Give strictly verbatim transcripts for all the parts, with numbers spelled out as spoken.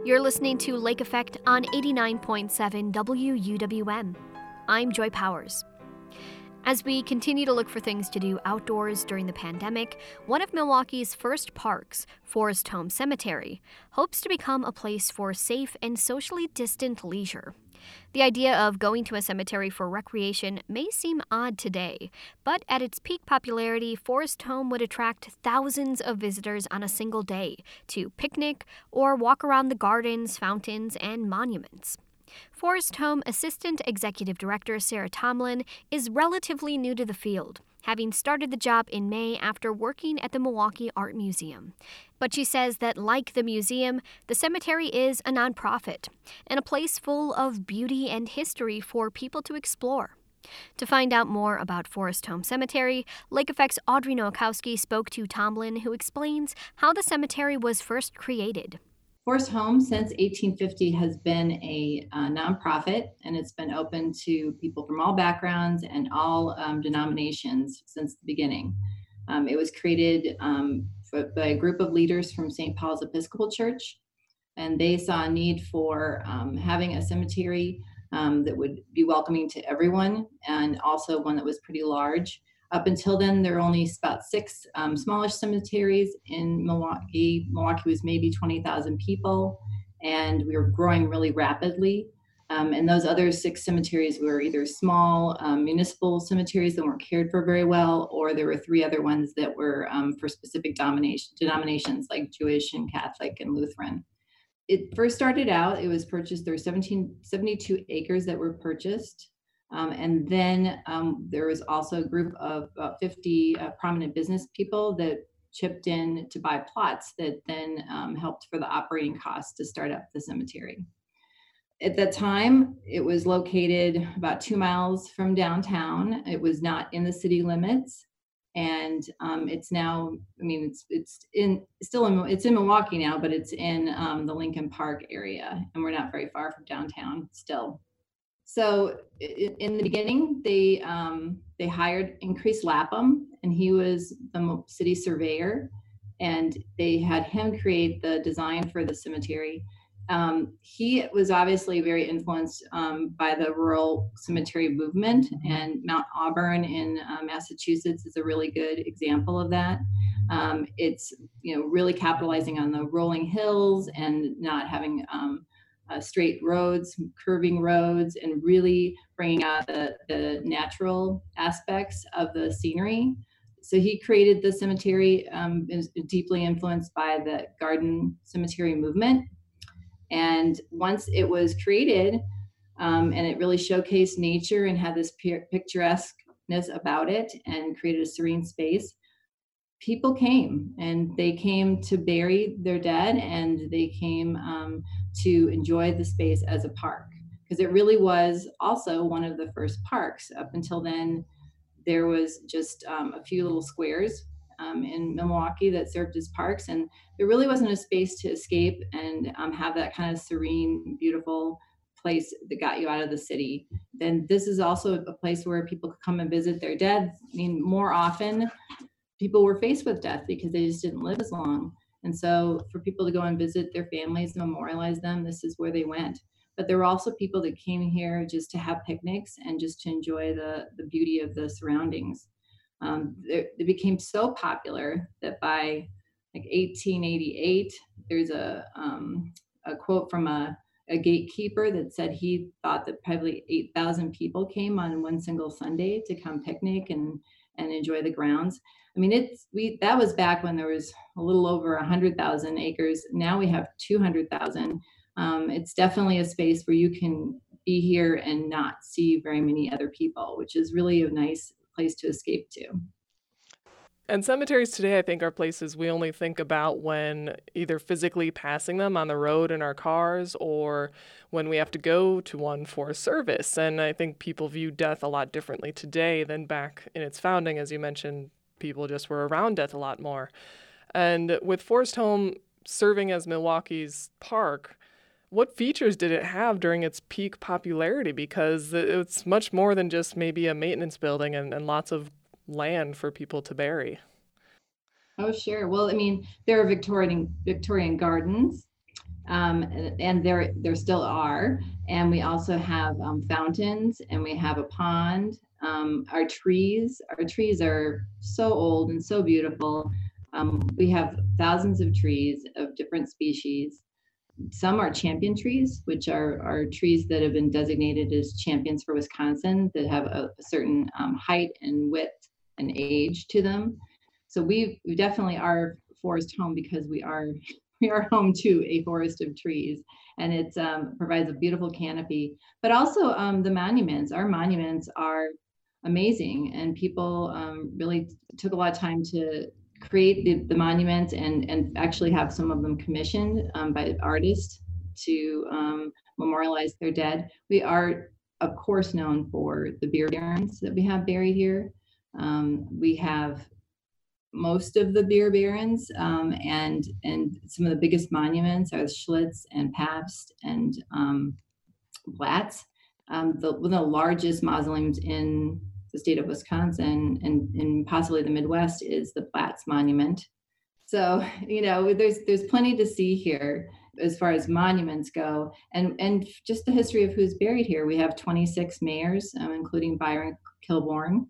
You're listening to Lake Effect on eighty-nine point seven W U W M. I'm Joy Powers. As we continue to look for things to do outdoors during the pandemic, one of Milwaukee's first parks, Forest Home Cemetery, hopes to become a place for safe and socially distant leisure. The idea of going to a cemetery for recreation may seem odd today, but at its peak popularity, Forest Home would attract thousands of visitors on a single day to picnic or walk around the gardens, fountains, and monuments. Forest Home Assistant Executive Director Sarah Tomlin is relatively new to the field, having started the job in May after working at the Milwaukee Art Museum. But she says that, like the museum, the cemetery is a nonprofit and a place full of beauty and history for people to explore. To find out more about Forest Home Cemetery, Lake Effect's Audrey Nowakowski spoke to Tomlin, who explains how the cemetery was first created. Forest Home, since eighteen fifty, has been a uh, nonprofit, and it's been open to people from all backgrounds and all um, denominations since the beginning. Um, it was created um, for, by a group of leaders from Saint Paul's Episcopal Church, and they saw a need for um, having a cemetery um, that would be welcoming to everyone, and also one that was pretty large. Up until then, there were only about six um, smallish cemeteries in Milwaukee. Milwaukee was maybe twenty thousand people, and we were growing really rapidly. Um, and those other six cemeteries were either small um, municipal cemeteries that weren't cared for very well, or there were three other ones that were um, for specific domination, denominations like Jewish and Catholic and Lutheran. It first started out, it was purchased, there were seventeen, seventy-two acres that were purchased. Um, and then um, there was also a group of about fifty uh, prominent business people that chipped in to buy plots that then um, helped for the operating costs to start up the cemetery. At that time, it was located about two miles from downtown. It was not in the city limits. And um, it's now, I mean, it's it's in still in it's in Milwaukee now, but it's in um, the Lincoln Park area, and we're not very far from downtown still. So in the beginning, they um, they hired Increase Lapham, and he was the city surveyor, and they had him create the design for the cemetery. Um, he was obviously very influenced um, by the rural cemetery movement, and Mount Auburn in uh, Massachusetts is a really good example of that. Um, it's you know really capitalizing on the rolling hills and not having um, Uh, straight roads, curving roads, and really bringing out the, the natural aspects of the scenery. So he created the cemetery, um, is deeply influenced by the garden cemetery movement. And once it was created, um, and it really showcased nature and had this picturesqueness about it and created a serene space, people came, and they came to bury their dead, and they came um, to enjoy the space as a park, because it really was also one of the first parks. Up until then, there was just um, a few little squares um, in Milwaukee that served as parks, and there really wasn't a space to escape and um, have that kind of serene, beautiful place that got you out of the city. Then this is also a place where people could come and visit their dead. I mean, more often, people were faced with death because they just didn't live as long. And so for people to go and visit their families, memorialize them, this is where they went. But there were also people that came here just to have picnics and just to enjoy the, the beauty of the surroundings. Um, it became so popular that by like eighteen eighty-eight, there's a, um, a quote from a, a gatekeeper that said he thought that probably eight thousand people came on one single Sunday to come picnic and, and enjoy the grounds. I mean, it's we that was back when there was a little over one hundred thousand acres. Now we have two hundred thousand. Um, it's definitely a space where you can be here and not see very many other people, which is really a nice place to escape to. And cemeteries today, I think, are places we only think about when either physically passing them on the road in our cars or when we have to go to one for a service. And I think people view death a lot differently today than back in its founding. As you mentioned, people just were around death a lot more. And with Forest Home serving as Milwaukee's park, what features did it have during its peak popularity? Because it's much more than just maybe a maintenance building and, and lots of land for people to bury. Oh, sure. Well, I mean, there are Victorian Victorian gardens. Um, and, and there there still are. And we also have um, fountains, and we have a pond. Um, our trees, our trees are so old and so beautiful. Um, we have thousands of trees of different species. Some are champion trees, which are, are trees that have been designated as champions for Wisconsin that have a, a certain um, height and width and age to them. So we we definitely are forest home because we are we are home to a forest of trees, and it um, provides a beautiful canopy. But also um, the monuments. Our monuments are amazing, and people um, really took a lot of time to create the, the monuments and and actually have some of them commissioned um, by artists to um, memorialize their dead. We are, of course, known for the beer barons that we have buried here. Um, we have most of the beer barons, um, and and some of the biggest monuments are Schlitz and Pabst and um, Blatz. Um, the, one of the largest mausoleums in the state of Wisconsin and, and possibly the Midwest is the Blatz Monument. So, you know, there's there's plenty to see here as far as monuments go, and and just the history of who's buried here. We have twenty-six mayors, um, including Byron Kilbourne.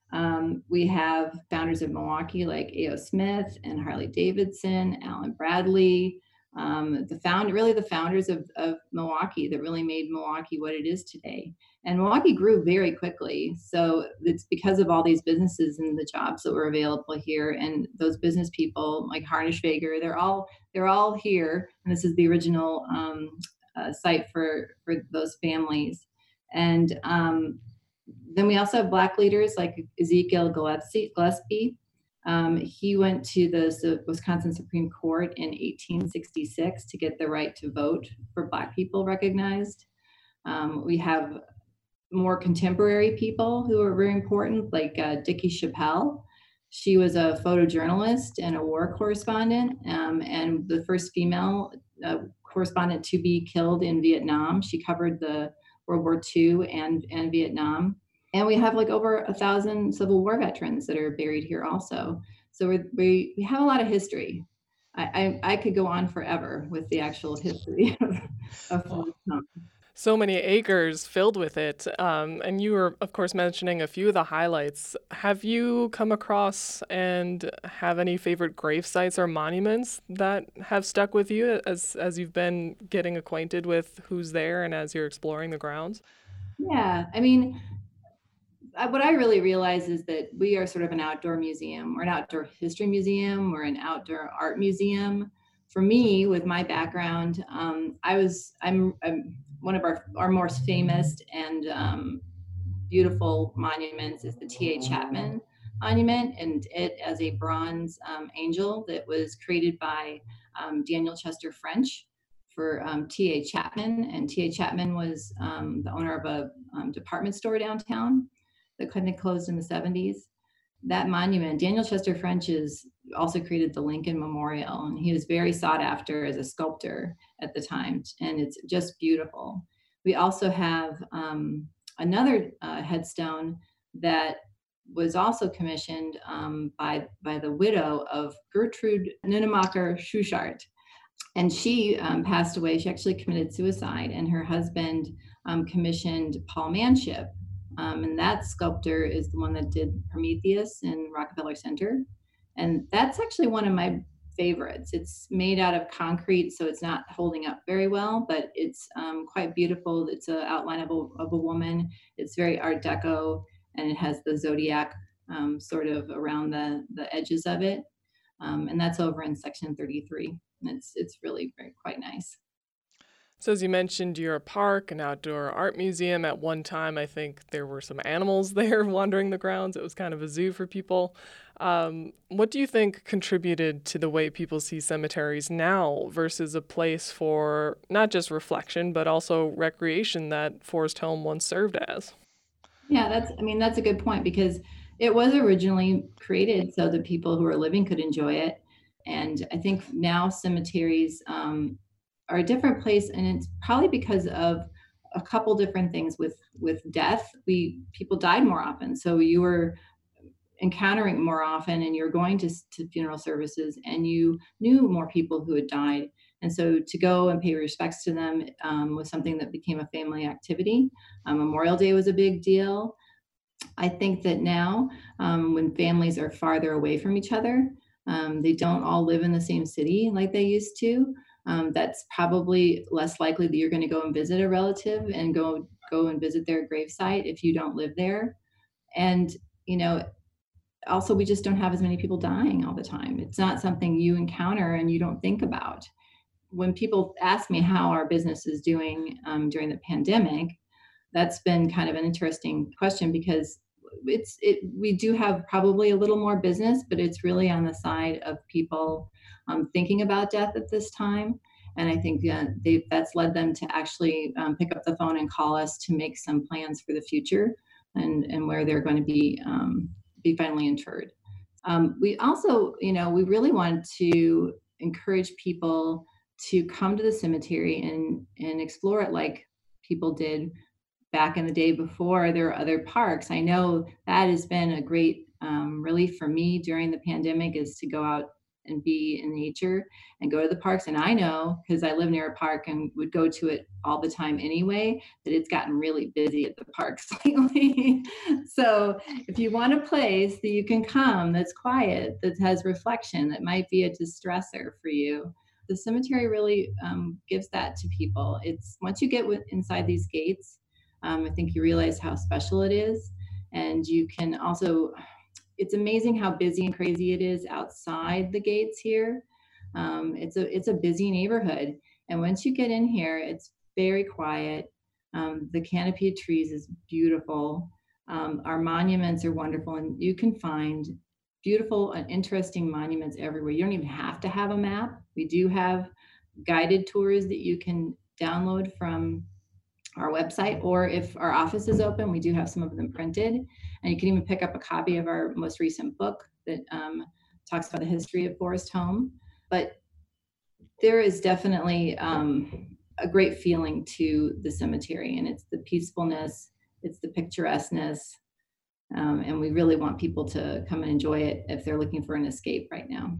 Um, we have founders of Milwaukee like A O Smith and Harley Davidson, Alan Bradley, um, the found really the founders of, of Milwaukee that really made Milwaukee what it is today. And Milwaukee grew very quickly. So it's because of all these businesses and the jobs that were available here. And those business people like Harnischweger, they're all they're all here. And this is the original um, uh, site for, for those families. And um, then we also have Black leaders like Ezekiel Gillespie. Um, he went to the Wisconsin Supreme Court in eighteen sixty-six to get the right to vote for Black people recognized. Um, we have more contemporary people who are very important, like uh, Dickie Chappelle. She was a photojournalist and a war correspondent, um, and the first female uh, correspondent to be killed in Vietnam. She covered the World War Two and, and Vietnam. And we have like over a thousand Civil War veterans that are buried here also. So we we, we have a lot of history. I, I, I could go on forever with the actual history of, of Forest Home. So many acres filled with it. Um, and you were, of course, mentioning a few of the highlights. Have you come across and have any favorite grave sites or monuments that have stuck with you as, as you've been getting acquainted with who's there and as you're exploring the grounds? Yeah, I mean, what I really realize is that we are sort of an outdoor museum. We're an outdoor history museum. We're an outdoor art museum. For me, with my background, um, I was I'm, I'm one of our, our most famous and um, beautiful monuments is the T A Chapman Monument, and it as a bronze um, angel that was created by um, Daniel Chester French for um, T A Chapman. And T A Chapman was um, the owner of a um, department store downtown that kind of closed in the seventies. That monument, Daniel Chester French is also created the Lincoln Memorial, and he was very sought after as a sculptor at the time, and it's just beautiful. We also have um, another uh, headstone that was also commissioned um, by, by the widow of Gertrude Nunnemacher Schuchart. And she um, passed away. She actually committed suicide, and her husband um, commissioned Paul Manship. Um, and that sculptor is the one that did Prometheus in Rockefeller Center. And that's actually one of my favorites. It's made out of concrete, so it's not holding up very well, but it's um, quite beautiful. It's an outline of a, of a woman. It's very Art Deco, and it has the zodiac um, sort of around the, the edges of it. Um, and that's over in section thirty-three. And it's, it's really very, quite nice. So as you mentioned, you're a park, an outdoor art museum. At one time, I think there were some animals there wandering the grounds. It was kind of a zoo for people. Um, what do you think contributed to the way people see cemeteries now versus a place for not just reflection, but also recreation that Forest Home once served as? Yeah, that's, I mean, that's a good point, because it was originally created so that people who are living could enjoy it. And I think now cemeteries, um, are a different place, and it's probably because of a couple different things. With with death, we people died more often, so you were encountering more often, and you're going to, to funeral services, and you knew more people who had died. And so to go and pay respects to them um, was something that became a family activity. Um, Memorial Day was a big deal. I think that now, um, when families are farther away from each other, um, they don't all live in the same city like they used to. Um, that's probably less likely that you're going to go and visit a relative and go go and visit their gravesite if you don't live there. And you know, also we just don't have as many people dying all the time. It's not something you encounter and you don't think about. When people ask me how our business is doing um, during the pandemic, that's been kind of an interesting question, because it's it we do have probably a little more business, but it's really on the side of people um, thinking about death at this time. And I think uh, they, that's led them to actually um, pick up the phone and call us to make some plans for the future and, and where they're going to be um, be finally interred. Um, we also, you know, we really want to encourage people to come to the cemetery and and explore it like people did back in the day before there were other parks. I know that has been a great um, relief for me during the pandemic, is to go out and be in nature and go to the parks. And I know, because I live near a park and would go to it all the time anyway, that it's gotten really busy at the parks lately. So if you want a place that you can come that's quiet, that has reflection, that might be a distressor for you, the cemetery really um, gives that to people. It's once you get with, inside these gates, Um, I think you realize how special it is. And you can also, it's amazing how busy and crazy it is outside the gates here. Um, it's a it's a busy neighborhood. And once you get in here, it's very quiet. Um, the canopy of trees is beautiful. Um, our monuments are wonderful, and you can find beautiful and interesting monuments everywhere. You don't even have to have a map. We do have guided tours that you can download from our website, or if our office is open, we do have some of them printed, and you can even pick up a copy of our most recent book that um, talks about the history of Forest Home. But there is definitely um, a great feeling to the cemetery, and it's the peacefulness, it's the picturesqueness, um, and we really want people to come and enjoy it if they're looking for an escape right now.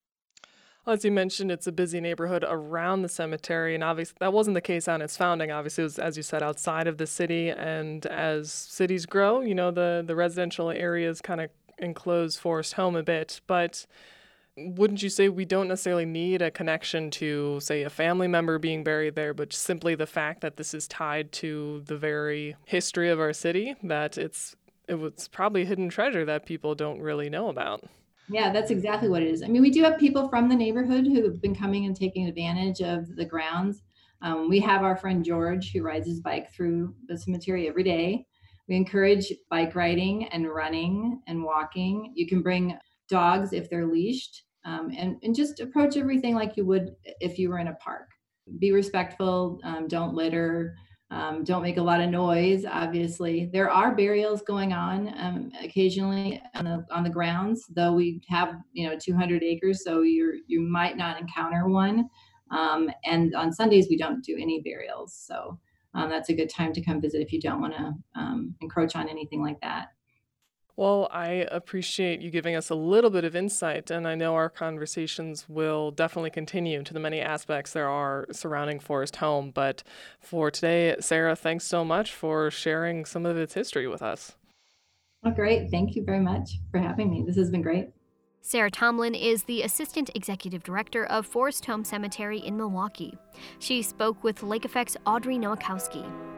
As you mentioned, it's a busy neighborhood around the cemetery, and obviously that wasn't the case on its founding. Obviously, it was, as you said, outside of the city, and as cities grow, you know, the, the residential areas kind of enclose Forest Home a bit. But wouldn't you say we don't necessarily need a connection to, say, a family member being buried there, but simply the fact that this is tied to the very history of our city, that it's it was probably a hidden treasure that people don't really know about? Yeah, that's exactly what it is. I mean, we do have people from the neighborhood who have been coming and taking advantage of the grounds. Um, we have our friend George, who rides his bike through the cemetery every day. We encourage bike riding and running and walking. You can bring dogs if they're leashed, um, and, and just approach everything like you would if you were in a park. Be respectful, um, don't litter. Um, don't make a lot of noise. Obviously, there are burials going on um, occasionally on the on the grounds. Though we have, you know, two hundred acres, so you you might not encounter one. Um, and on Sundays we don't do any burials, so um, that's a good time to come visit if you don't want to um, encroach on anything like that. Well, I appreciate you giving us a little bit of insight, and I know our conversations will definitely continue to the many aspects there are surrounding Forest Home. But for today, Sarah, thanks so much for sharing some of its history with us. Oh, great. Thank you very much for having me. This has been great. Sarah Tomlin is the Assistant Executive Director of Forest Home Cemetery in Milwaukee. She spoke with Lake Effect's Audrey Nowakowski.